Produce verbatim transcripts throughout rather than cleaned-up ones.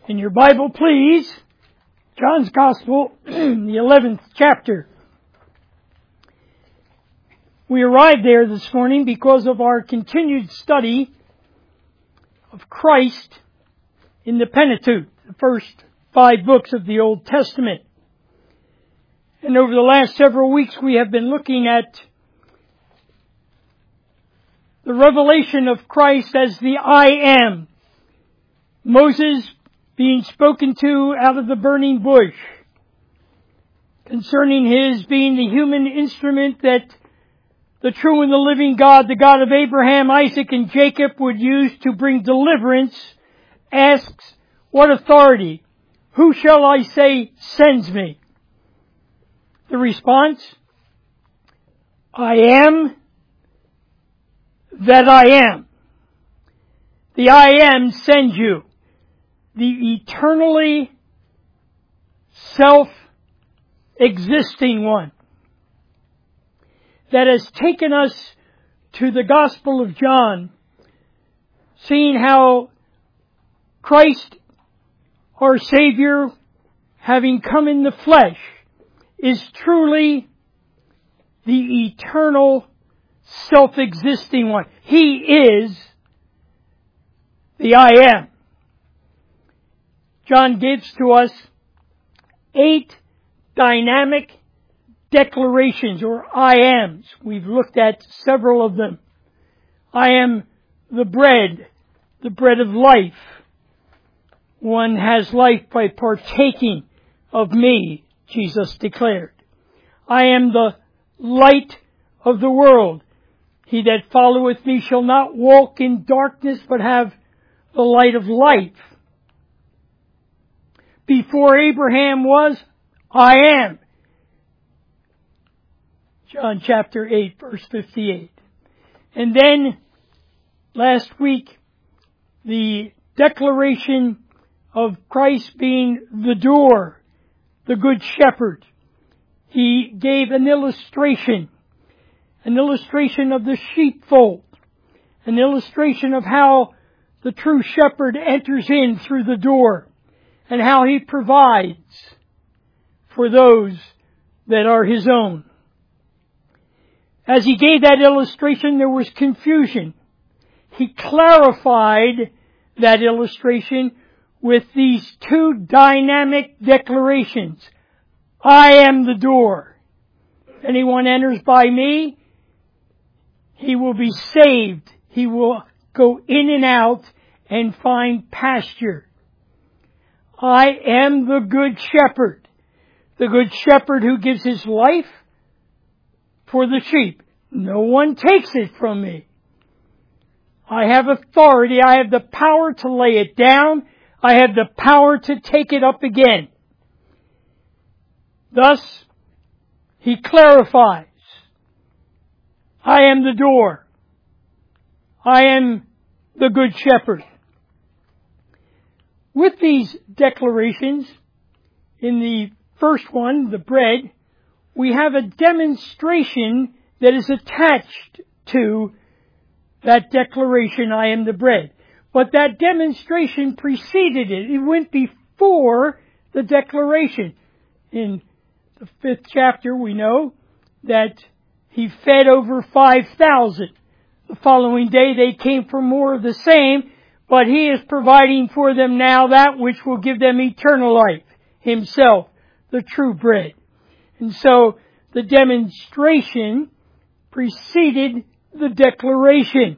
In your Bible, please, John's Gospel, the eleventh chapter. We arrived there this morning because of our continued study of Christ in the Pentateuch, the first five books of the Old Testament. And over the last several weeks we have been looking at the revelation of Christ as the I Am. Moses being spoken to out of the burning bush concerning his being the human instrument that the true and the living God, the God of Abraham, Isaac, and Jacob would use to bring deliverance, asks, what authority? Who shall I say sends me? The response, I am that I am. The I am sends you. The eternally self-existing one that has taken us to the Gospel of John, seeing how Christ, our Savior, having come in the flesh, is truly the eternal self-existing one. He is the I Am. John gives to us eight dynamic declarations or I Ams. We've looked at several of them. I am the bread, the bread of life. One has life by partaking of me, Jesus declared. I am the light of the world. He that followeth me shall not walk in darkness, but have the light of life. Before Abraham was, I am. John chapter eight, verse fifty-eight. And then, last week, the declaration of Christ being the door, the good shepherd. He gave an illustration, an illustration of the sheepfold, an illustration of how the true shepherd enters in through the door, and how he provides for those that are his own. As he gave that illustration, there was confusion. He clarified that illustration with these two dynamic declarations. I am the door. If anyone enters by me, he will be saved. He will go in and out and find pasture. I am the good shepherd. The good shepherd who gives his life for the sheep. No one takes it from me. I have authority. I have the power to lay it down. I have the power to take it up again. Thus, he clarifies. I am the door. I am the good shepherd. With these declarations, in the first one, the bread, we have a demonstration that is attached to that declaration, I am the bread. But that demonstration preceded it. It went before the declaration. In the fifth chapter, we know that he fed over five thousand. The following day, they came for more of the same, but he is providing for them now that which will give them eternal life, himself, the true bread. And so the demonstration preceded the declaration.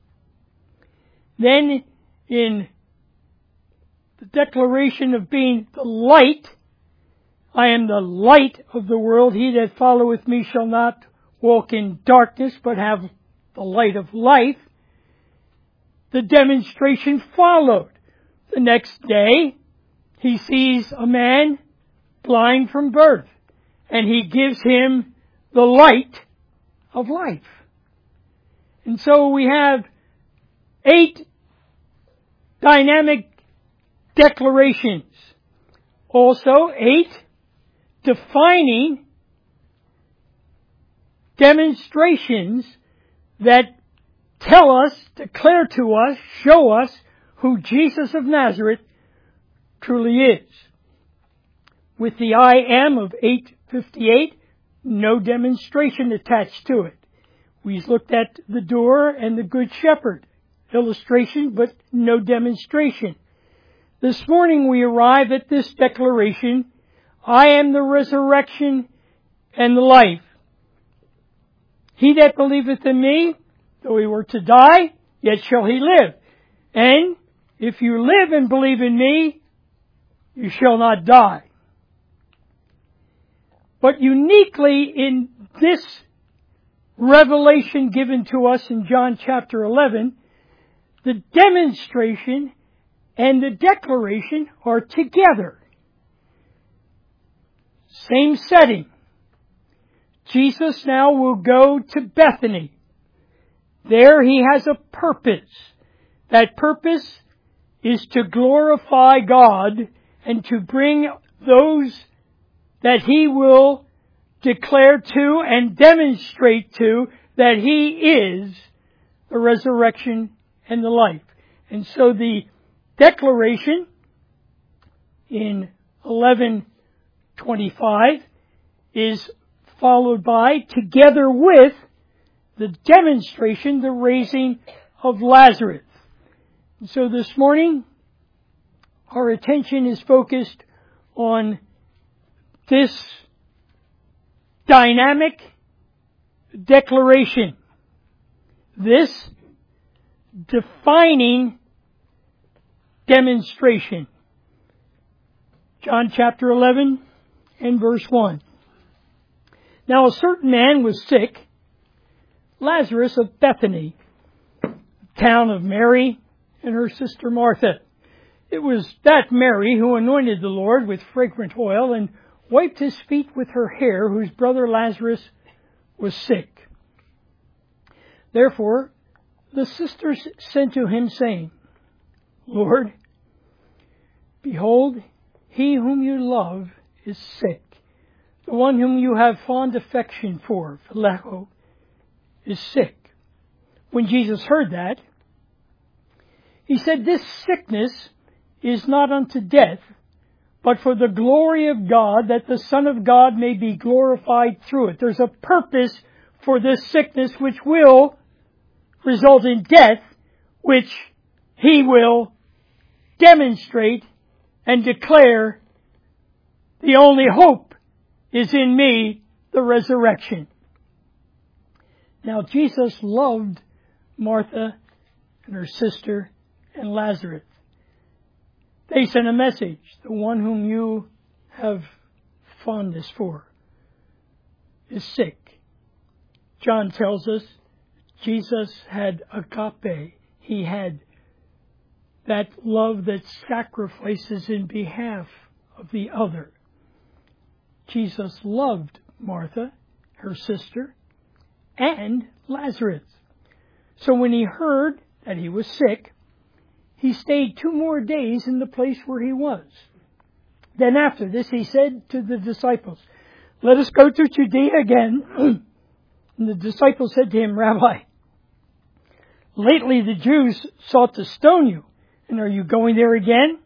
Then in the declaration of being the light, I am the light of the world. He that followeth me shall not walk in darkness, but have the light of life. The demonstration followed. The next day, he sees a man blind from birth, and he gives him the light of life. And so we have eight dynamic declarations. Also, eight defining demonstrations that tell us, declare to us, show us who Jesus of Nazareth truly is. With the I am of eight fifty-eight, no demonstration attached to it. We looked at the door and the Good Shepherd illustration, but no demonstration. This morning we arrive at this declaration, I am the resurrection and the life. He that believeth in me, though he were to die, yet shall he live. And if you live and believe in me, you shall not die. But uniquely in this revelation given to us in John chapter eleven, the demonstration and the declaration are together. Same setting. Jesus now will go to Bethany. There he has a purpose. That purpose is to glorify God and to bring those that he will declare to and demonstrate to that he is the resurrection and the life. And so the declaration in eleven twenty-five is followed by, together with the demonstration, the raising of Lazarus. And so this morning, our attention is focused on this dynamic declaration, this defining demonstration. John chapter eleven and verse one. Now a certain man was sick, Lazarus of Bethany, town of Mary and her sister Martha. It was that Mary who anointed the Lord with fragrant oil and wiped his feet with her hair, whose brother Lazarus was sick. Therefore the sisters sent to him, saying, Lord, behold, he whom you love is sick. The one whom you have fond affection for, Phileo, is sick. When Jesus heard that, he said, this sickness is not unto death, but for the glory of God, that the Son of God may be glorified through it. There's a purpose for this sickness which will result in death, which he will demonstrate and declare the only hope is in me, the resurrection. Now Jesus loved Martha and her sister and Lazarus. They sent a message, the one whom you have fondness for is sick. John tells us Jesus had agape. He had that love that sacrifices in behalf of the other. Jesus loved Martha, her sister, and Lazarus. So when he heard that he was sick, he stayed two more days in the place where he was. Then after this he said to the disciples, let us go to Judea again. And the disciples said to him, Rabbi, lately the Jews sought to stone you, and are you going there again?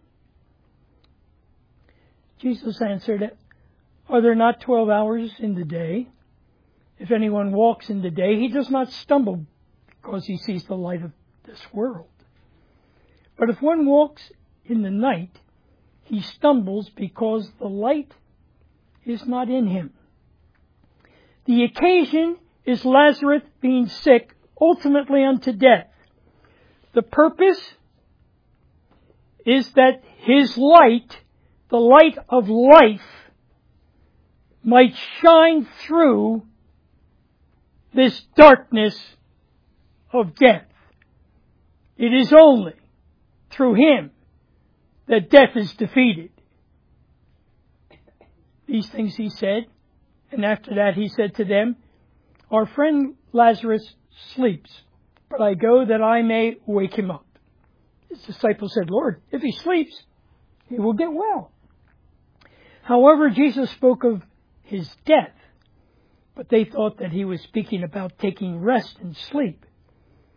Jesus answered, are there not twelve hours in the day? If anyone walks in the day, he does not stumble because he sees the light of this world. But if one walks in the night, he stumbles because the light is not in him. The occasion is Lazarus being sick, ultimately unto death. The purpose is that his light, the light of life, might shine through this darkness of death. It is only through him that death is defeated. These things he said, and after that he said to them, our friend Lazarus sleeps, but I go that I may wake him up. His disciples said, Lord, if he sleeps, he will get well. However, Jesus spoke of his death, but they thought that he was speaking about taking rest and sleep.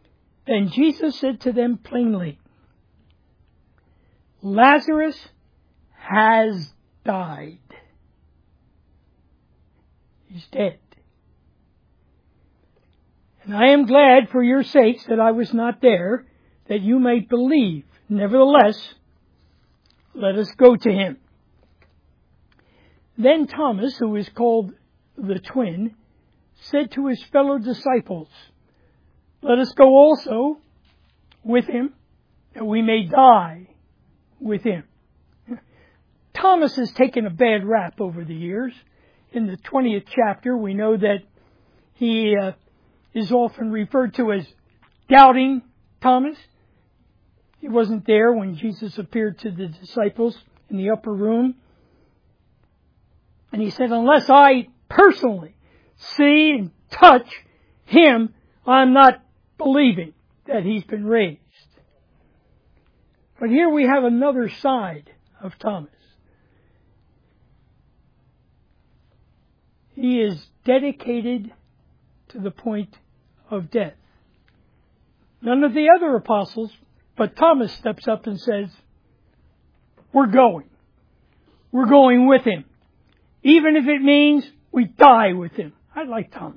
Then Jesus said to them plainly, Lazarus has died. He's dead. And I am glad for your sakes that I was not there, that you might believe. Nevertheless, let us go to him. Then Thomas, who is called the twin, said to his fellow disciples, let us go also with him, that we may die with him. Thomas has taken a bad rap over the years. In the twentieth chapter, we know that he uh, is often referred to as doubting Thomas. He wasn't there when Jesus appeared to the disciples in the upper room. And he said, unless I personally see and touch him, I'm not believing that he's been raised. But here we have another side of Thomas. He is dedicated to the point of death. None of the other apostles, but Thomas steps up and says, we're going. We're going with him. Even if it means we die with him. I like Thomas.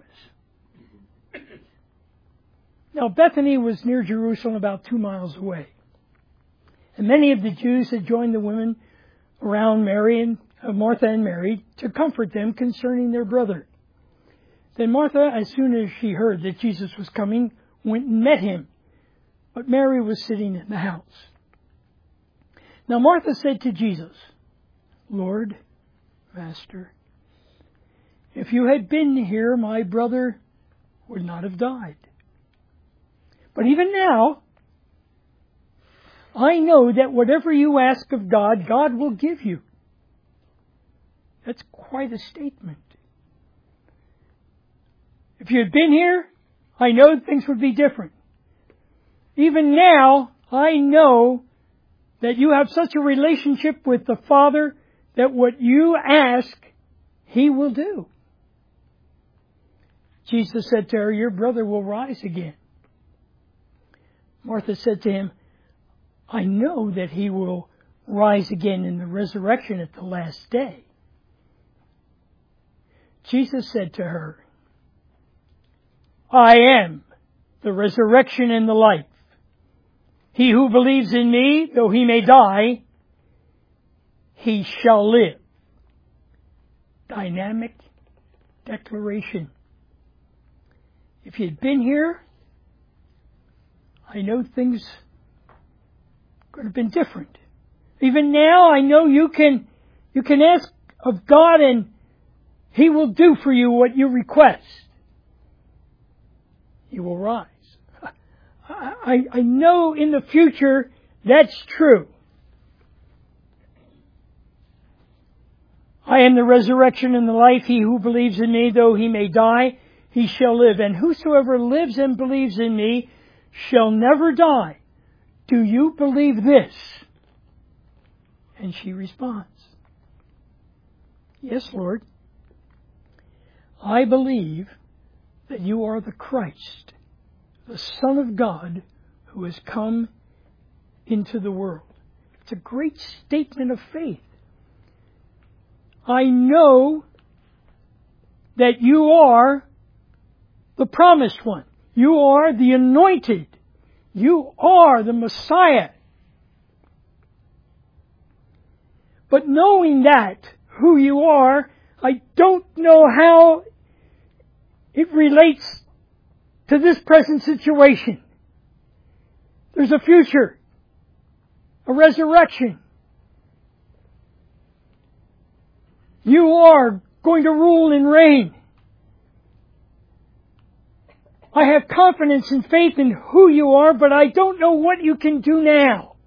Now, Bethany was near Jerusalem, about two miles away. And many of the Jews had joined the women around Mary and uh, Martha and Mary to comfort them concerning their brother. Then Martha, as soon as she heard that Jesus was coming, went and met him. But Mary was sitting in the house. Now Martha said to Jesus, Lord, Master, if you had been here, my brother would not have died. But even now, I know that whatever you ask of God, God will give you. That's quite a statement. If you had been here, I know things would be different. Even now, I know that you have such a relationship with the Father that what you ask, He will do. Jesus said to her, your brother will rise again. Martha said to him, I know that he will rise again in the resurrection at the last day. Jesus said to her, I am the resurrection and the life. He who believes in me, though he may die, he shall live. Dynamic declaration. If you'd been here, I know things could have been different. Even now, I know you can you can ask of God and He will do for you what you request. You will rise. I, I know in the future that's true. I am the resurrection and the life. He who believes in me, though he may die, he shall live. And whosoever lives and believes in me shall never die. Do you believe this? And she responds, yes, Lord. I believe that you are the Christ, the Son of God, who has come into the world. It's a great statement of faith. I know that you are the promised one. You are the anointed. You are the Messiah. But knowing that, who you are, I don't know how it relates to this present situation. There's a future, a resurrection. You are going to rule and reign. I have confidence and faith in who you are, but I don't know what you can do now.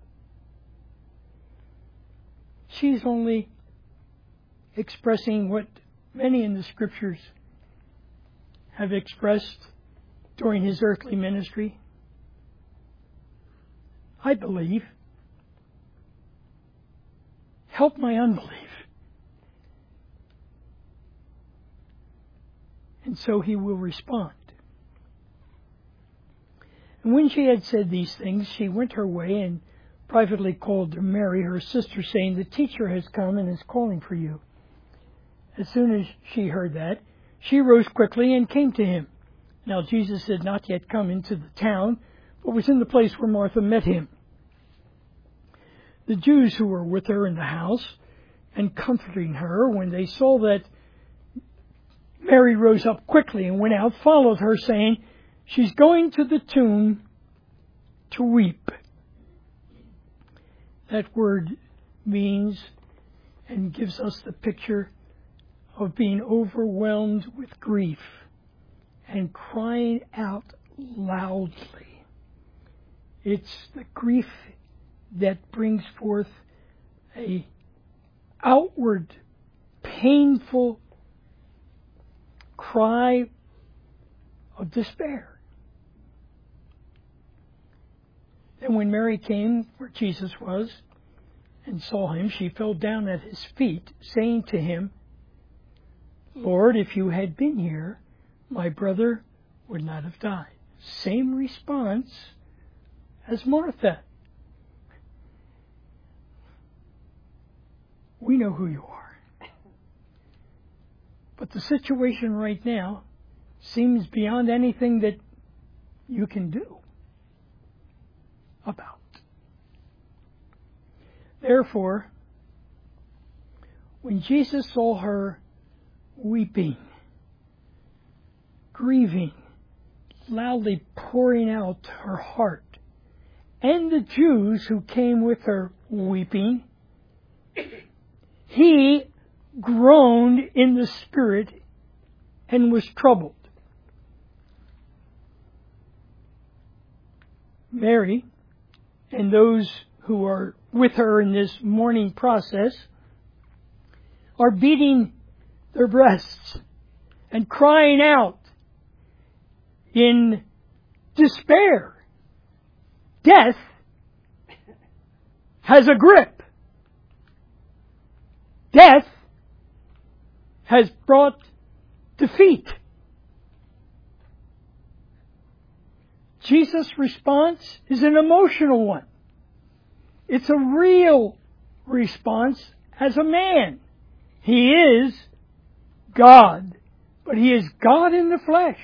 She's only expressing what many in the Scriptures have expressed during His earthly ministry. I believe. Help my unbelief. And so He will respond. And when she had said these things, she went her way and privately called to Mary, her sister, saying, "The teacher has come and is calling for you." As soon as she heard that, she rose quickly and came to him. Now Jesus had not yet come into the town, but was in the place where Martha met him. The Jews who were with her in the house and comforting her, when they saw that Mary rose up quickly and went out, followed her, saying, "She's going to the tomb to weep." That word means and gives us the picture of being overwhelmed with grief and crying out loudly. It's the grief that brings forth a outward, painful cry of despair. And when Mary came where Jesus was and saw him, she fell down at his feet, saying to him, "Lord, if you had been here, my brother would not have died." Same response as Martha. We know who you are. But the situation right now seems beyond anything that you can do about. Therefore, when Jesus saw her weeping, grieving, loudly pouring out her heart, and the Jews who came with her weeping, he groaned in the spirit and was troubled. Mary and those who are with her in this mourning process are beating their breasts and crying out in despair. Death has a grip. Death has brought defeat. Jesus' response is an emotional one. It's a real response as a man. He is God, but he is God in the flesh.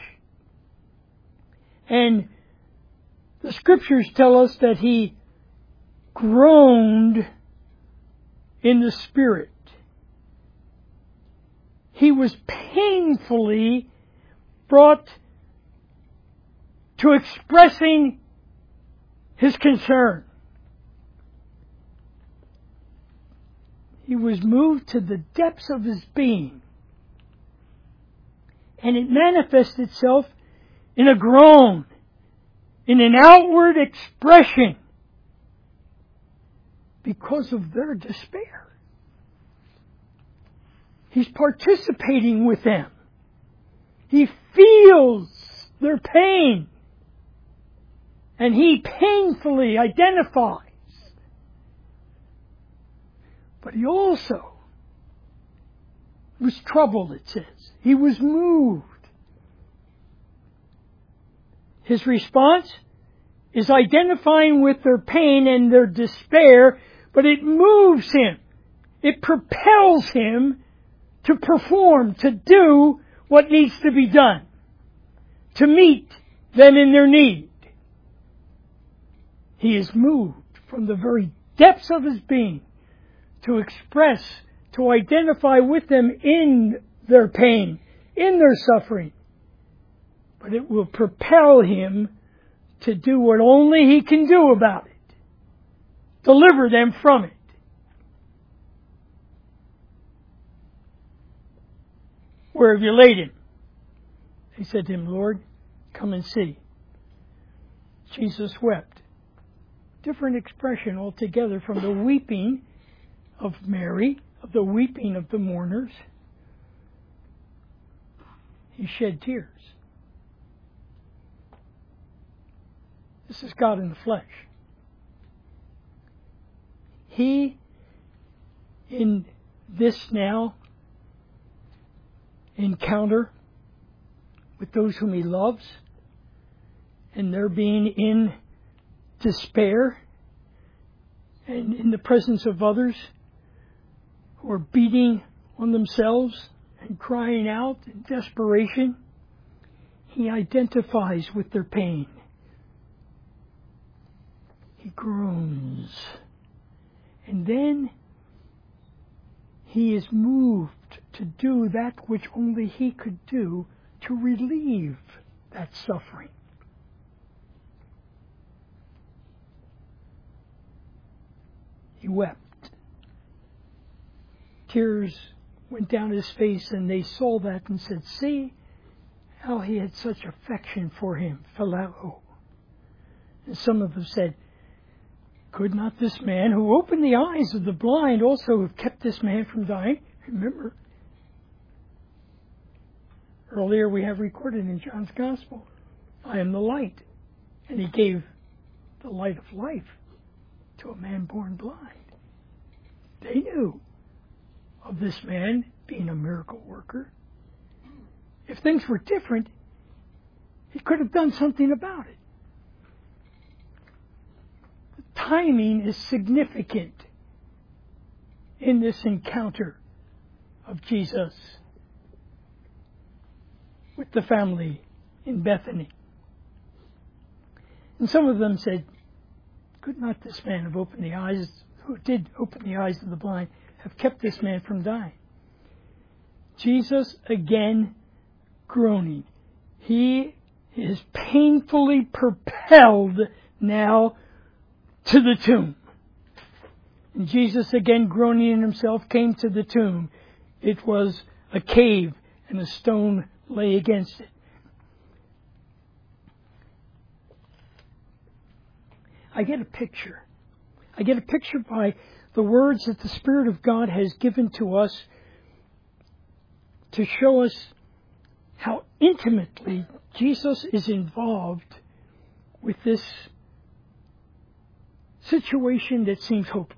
And the Scriptures tell us that he groaned in the Spirit. He was painfully brought to expressing his concern. He was moved to the depths of his being. And it manifests itself in a groan, in an outward expression, because of their despair. He's participating with them. He feels their pain. And he painfully identifies. But he also was troubled, it says. He was moved. His response is identifying with their pain and their despair, but it moves him. It propels him to perform, to do what needs to be done, to meet them in their need. He is moved from the very depths of his being to express, to identify with them in their pain, in their suffering. But it will propel him to do what only he can do about it. Deliver them from it. Where have you laid him? They said to him, "Lord, come and see." Jesus wept. Different expression altogether from the weeping of Mary, of the weeping of the mourners. He shed tears. This is God in the flesh. He, in this now encounter with those whom he loves, and their being in despair, and in the presence of others who are beating on themselves and crying out in desperation, he identifies with their pain. He groans. And then he is moved to do that which only he could do to relieve that suffering. He wept. Tears went down his face, and they saw that and said, "See how he had such affection for him, phileo." And some of them said, "Could not this man who opened the eyes of the blind also have kept this man from dying?" Remember, earlier we have recorded in John's Gospel, "I am the light." And he gave the light of life to a man born blind. They knew of this man being a miracle worker. If things were different, he could have done something about it. The timing is significant in this encounter of Jesus with the family in Bethany. And some of them said, "Could not this man have opened the eyes, who did open the eyes of the blind, have kept this man from dying?" Jesus, again groaning. He is painfully propelled now to the tomb. And Jesus, again groaning in himself, came to the tomb. It was a cave, and a stone lay against it. I get a picture. I get a picture by the words that the Spirit of God has given to us to show us how intimately Jesus is involved with this situation that seems hopeless.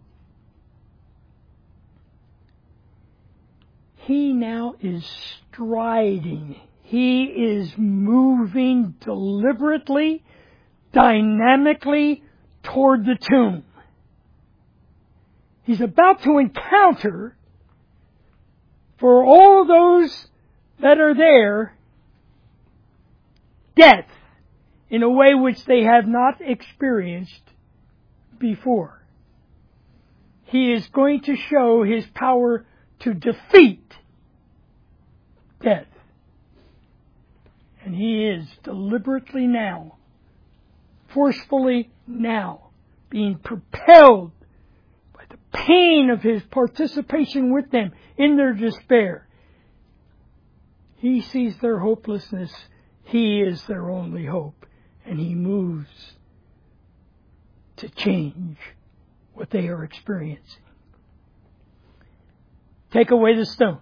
He now is striding. He is moving deliberately, dynamically toward the tomb. He's about to encounter, for all those that are there, death in a way which they have not experienced before. He is going to show his power to defeat death. And he is deliberately now, forcefully now, being propelled by the pain of his participation with them in their despair. He sees their hopelessness. He is their only hope. And he moves to change what they are experiencing. Take away the stone.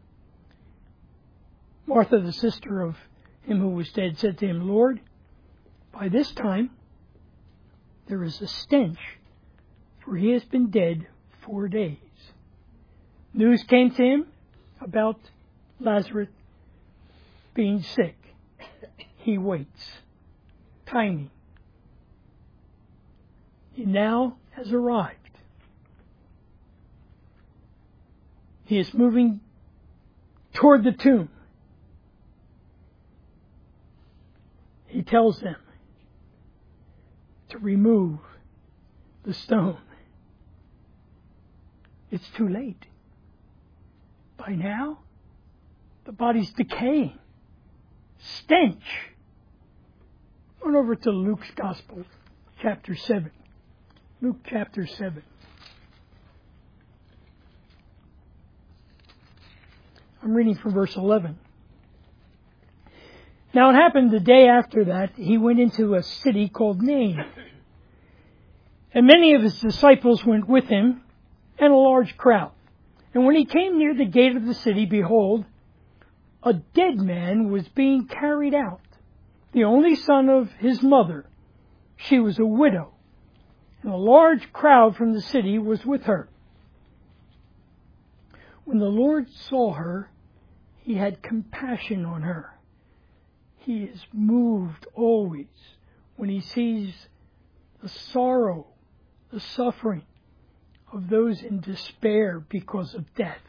Martha, the sister of him who was dead, said to him, "Lord, by this time there is a stench, for he has been dead four days." News came to him about Lazarus being sick. He waits. Timing. He now has arrived. He is moving toward the tomb. He tells them to remove the stone. It's too late. By now, the body's decaying. Stench. Run over to Luke's Gospel, chapter seven. Luke chapter seven. I'm reading from verse eleven. Now it happened the day after that, he went into a city called Nain. And many of his disciples went with him, and a large crowd. And when he came near the gate of the city, behold, a dead man was being carried out, the only son of his mother. She was a widow, and a large crowd from the city was with her. When the Lord saw her, he had compassion on her. He is moved always when he sees the sorrow the suffering of those in despair because of death.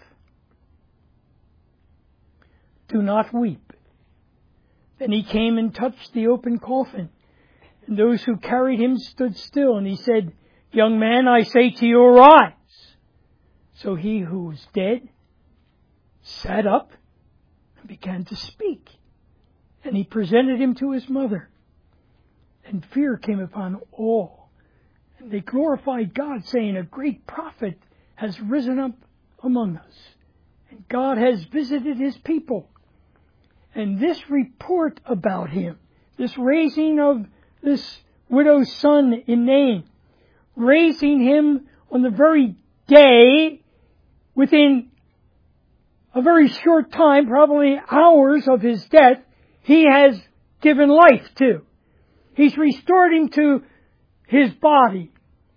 Do not weep. Then he came and touched the open coffin, and those who carried him stood still, and he said, Young man, I say to you, arise. So he who was dead sat up and began to speak, and he presented him to his mother. And fear came upon all, and they glorified God, saying, A great prophet has risen up among us, and God has visited his people. And this report about him, this raising of this widow's son in Nain, raising him on the very day, within a very short time, probably hours of his death, he has given life to. He's restored him to his body.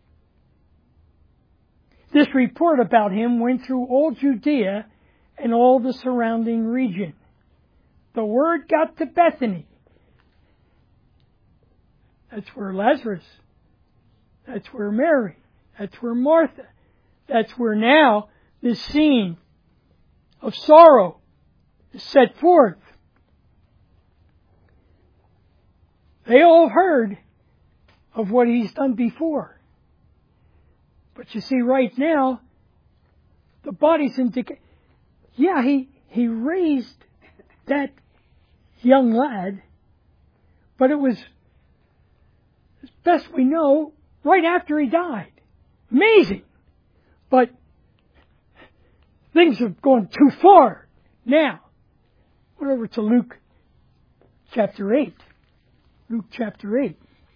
This report about him went through all Judea and all the surrounding region. The word got to Bethany. That's where Lazarus, that's where Mary, that's where Martha, that's where now this scene of sorrow is set forth. They all heard of what he's done before. But you see, right now, the body's in decay. Yeah, he, he raised that young lad, but it was, as best we know, right after he died. Amazing. But things have gone too far now. Went over to Luke chapter eight. Luke chapter eight,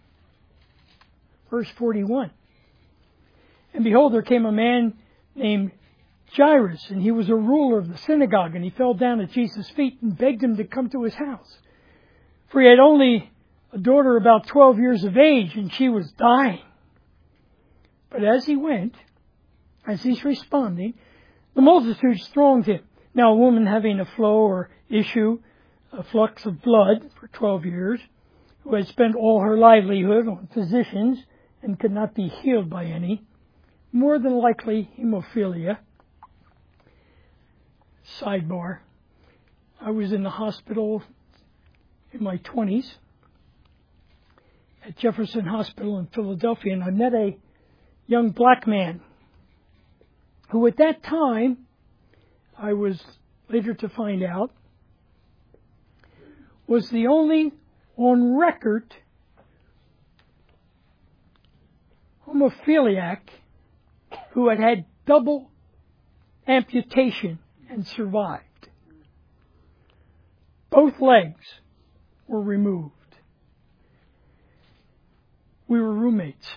verse forty-one. And behold, there came a man named Jairus, and he was a ruler of the synagogue, and he fell down at Jesus' feet and begged him to come to his house. For he had only a daughter about twelve years of age, and she was dying. But as he went, as he's responding, the multitudes thronged him. Now a woman having a flow or issue, a flux of blood for twelve years, who had spent all her livelihood on physicians and could not be healed by any, more than likely hemophilia. Sidebar. I was in the hospital in my twenties at Jefferson Hospital in Philadelphia, and I met a young black man who at that time, I was later to find out, was the only on record hemophiliac who had had double amputation and survived. Both legs were removed. We were roommates.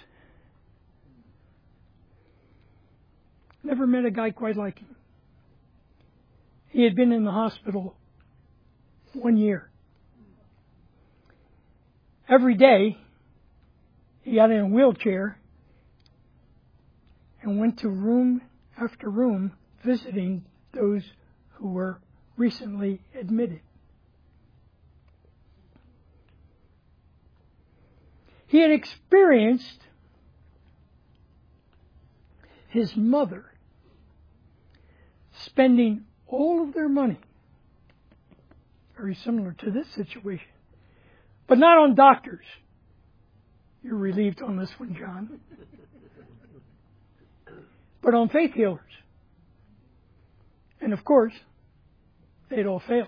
Never met a guy quite like him. He had been in the hospital one year. Every day, he got in a wheelchair and went to room after room visiting those who were recently admitted. He had experienced his mother spending all of their money, very similar to this situation, but not on doctors. You're relieved on this one, John. But on faith healers. And of course, they'd all failed.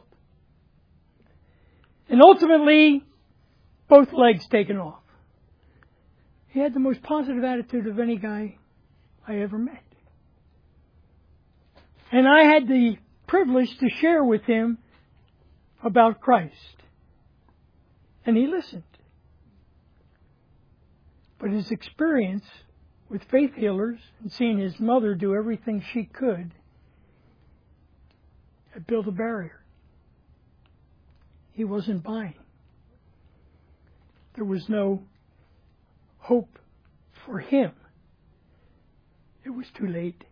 And ultimately, both legs taken off. He had the most positive attitude of any guy I ever met. And I had the privilege to share with him about Christ. And he listened. But his experience with faith healers and seeing his mother do everything she could had built a barrier. He wasn't buying. There was no hope for him. It was too late.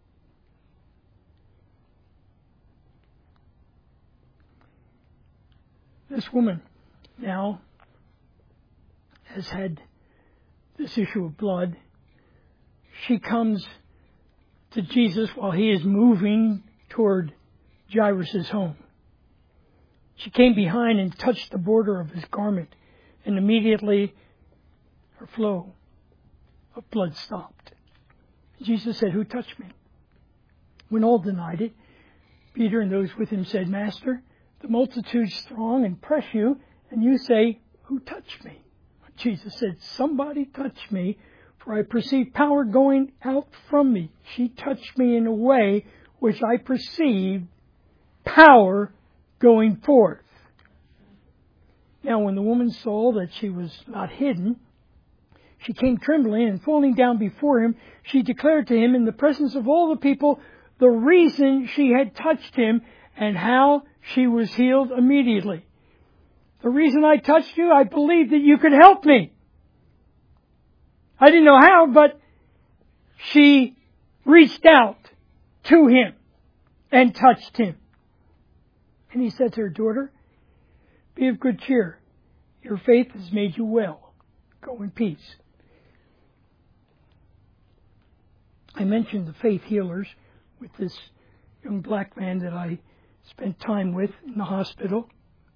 This woman now has had this issue of blood she comes to Jesus while he is moving toward Jairus' home. She came behind and touched the border of his garment, and immediately her flow of blood stopped. Jesus said, "Who touched me?" When all denied it, Peter and those with him said, "Master, the multitudes throng and press you, and you say, 'Who touched me?'" Jesus said, "Somebody touched me, for I perceive power going out from me." She touched me in a way which I perceived power going forth. Now when the woman saw that she was not hidden, she came trembling, and falling down before him, she declared to him in the presence of all the people the reason she had touched him and how she was healed immediately. "The reason I touched you, I believed that you could help me." I didn't know how, but she reached out to him and touched him. And he said to her, "Daughter, be of good cheer. Your faith has made you well. Go in peace." I mentioned the faith healers with this young black man that I spent time with in the hospital.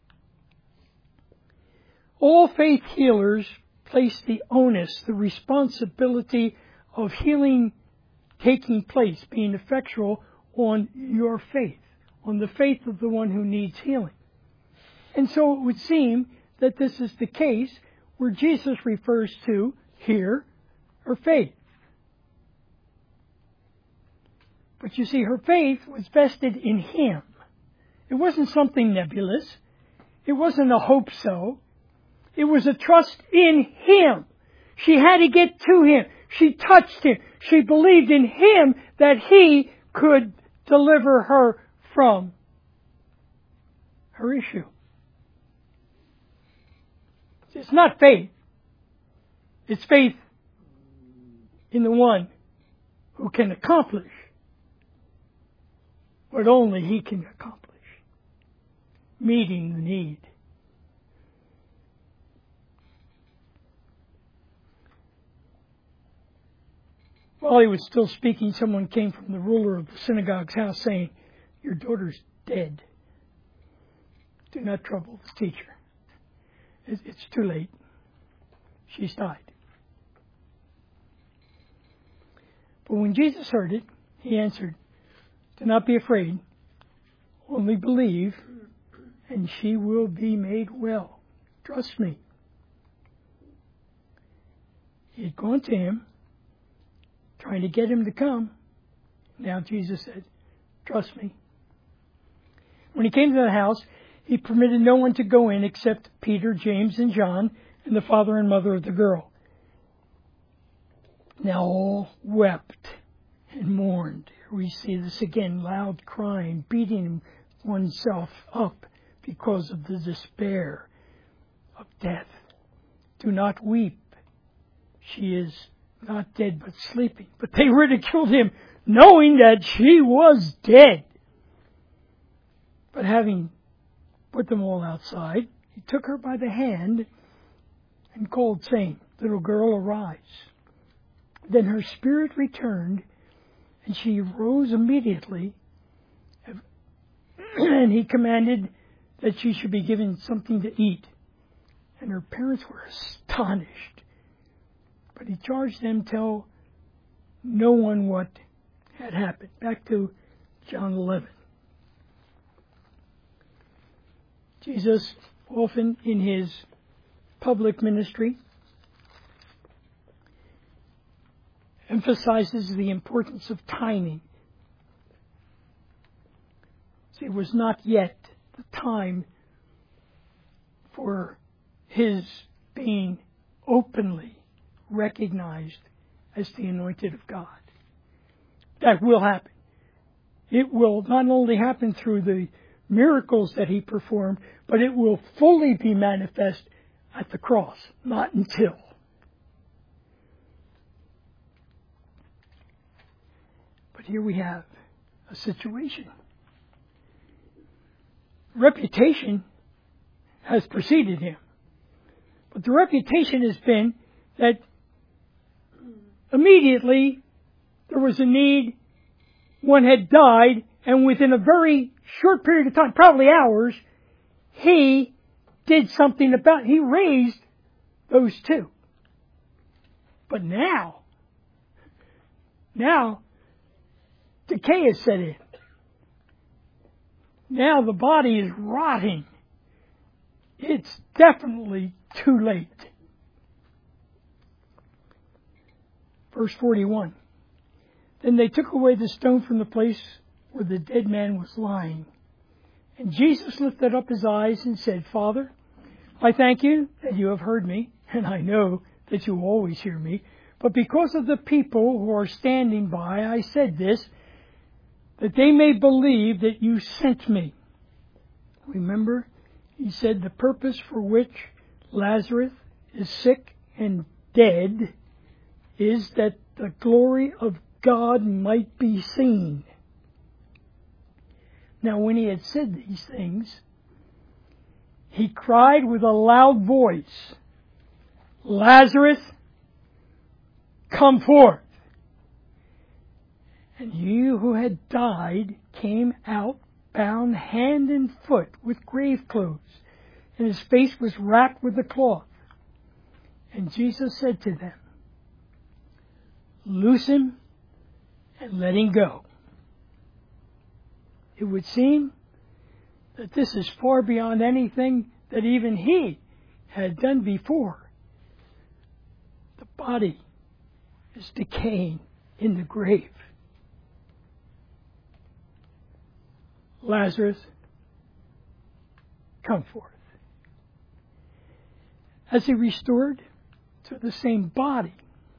All faith healers place the onus, the responsibility of healing taking place, being effectual, on your faith, on the faith of the one who needs healing. And so it would seem that this is the case where Jesus refers to here her faith. But you see, her faith was vested in him. It wasn't something nebulous. It wasn't a hope so. It was a trust in him. She had to get to him. She touched him. She believed in him that he could deliver her from her issue. It's not faith. It's faith in the one who can accomplish what only he can accomplish, meeting the need. While he was still speaking, someone came from the ruler of the synagogue's house saying, "Your daughter's dead. Do not trouble the teacher. It's too late. She's died." But when Jesus heard it, he answered, "Do not be afraid. Only believe, and she will be made well. Trust me." He had gone to him, trying to get him to come. Now Jesus said, "Trust me." When he came to the house, he permitted no one to go in except Peter, James, and John, and the father and mother of the girl. Now all wept and mourned. Here we see this again, loud crying, beating oneself up because of the despair of death. "Do not weep. She is not dead, but sleeping." But they ridiculed him, knowing that she was dead. But having put them all outside, he took her by the hand and called, saying, "Little girl, arise." Then her spirit returned, and she rose immediately. And he commanded that she should be given something to eat. And her parents were astonished. But he charged them to tell no one what had happened. Back to John eleven. Jesus, often in his public ministry, emphasizes the importance of timing. See, it was not yet the time for his being openly recognized as the anointed of God. That will happen. It will not only happen through the miracles that he performed, but it will fully be manifest at the cross, not until. But here we have a situation. Reputation has preceded him. But the reputation has been that immediately there was a need, one had died, and within a very short period of time, probably hours, he did something about it. He raised those two. But now, now, decay has set in. Now the body is rotting. It's definitely too late. Verse forty-one. Then they took away the stone from the place where the dead man was lying. And Jesus lifted up his eyes and said, Father, I thank you that you have heard me, and I know that you always hear me. But because of the people who are standing by, I said this, that they may believe that you sent me. Remember, he said the purpose for which Lazarus is sick and dead is that the glory of God might be seen. Now, when he had said these things, he cried with a loud voice, Lazarus, come forth. And he who had died came out, bound hand and foot with grave clothes, and his face was wrapped with a cloth. And Jesus said to them, Loose him and let him go. It would seem that this is far beyond anything that even he had done before. The body is decaying in the grave. Lazarus, come forth. As he restored to the same body,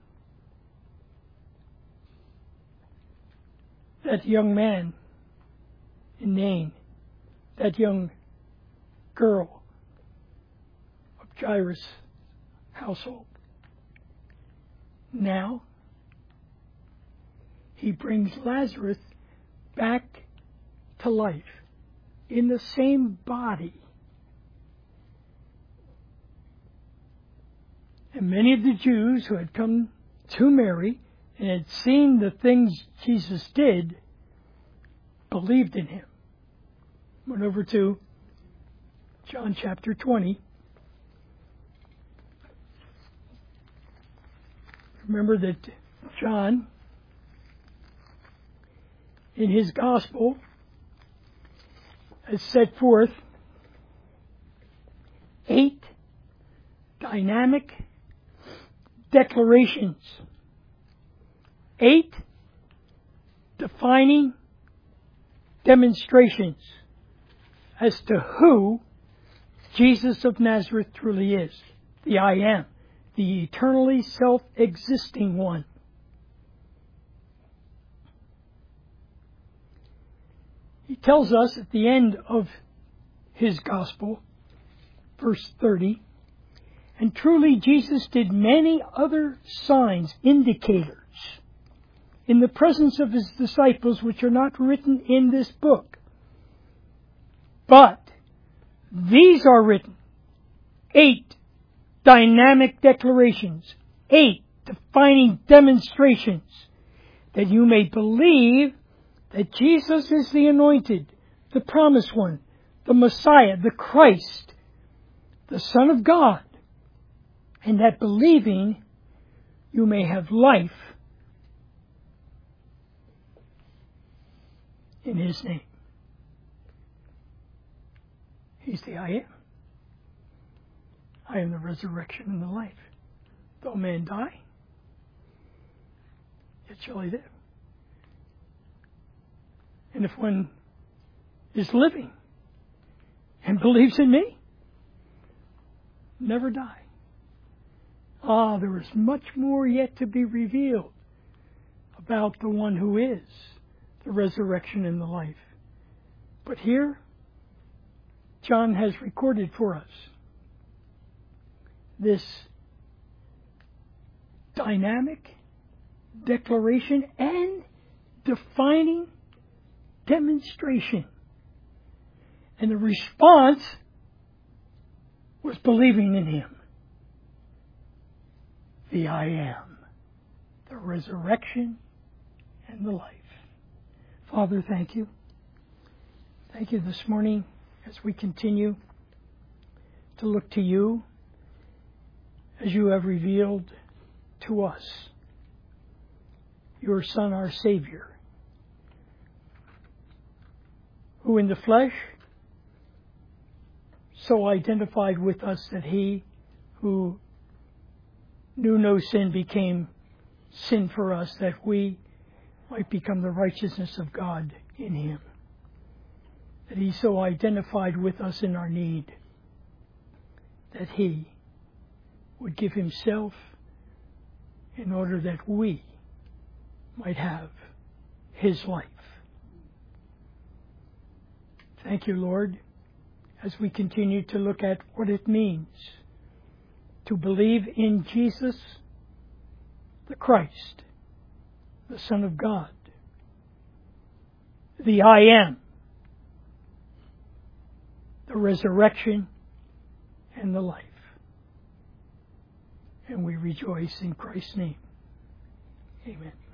that young man in Nain, that young girl of Jairus' household. Now, he brings Lazarus back to life in the same body. And many of the Jews who had come to Mary and had seen the things Jesus did believed in him. Went over to John chapter twenty. Remember that John, in his gospel, has set forth eight dynamic declarations. Eight defining demonstrations as to who Jesus of Nazareth truly is. The I Am. The eternally self-existing one. He tells us at the end of his gospel, verse thirty, and truly Jesus did many other signs, indicators, in the presence of his disciples, which are not written in this book. But these are written. Eight dynamic declarations. Eight defining demonstrations. That you may believe that Jesus is the Anointed, the Promised One, the Messiah, the Christ, the Son of God. And that believing you may have life in His name. He's the I Am. I am the resurrection and the life. Though man die, yet shall he live. And if one is living and believes in me, never die. Ah, there is much more yet to be revealed about the one who is the resurrection and the life. But here, John has recorded for us this dynamic declaration and defining demonstration. And the response was believing in Him. The I Am, the resurrection and the life. Father, thank you. Thank you this morning as we continue to look to you as you have revealed to us your Son, our Savior, who in the flesh so identified with us that he who knew no sin became sin for us, that we might become the righteousness of God in him. That he so identified with us in our need that he would give himself in order that we might have his life. Thank you, Lord, as we continue to look at what it means to believe in Jesus, the Christ, the Son of God, the I Am, the resurrection, and the life. And we rejoice in Christ's name. Amen.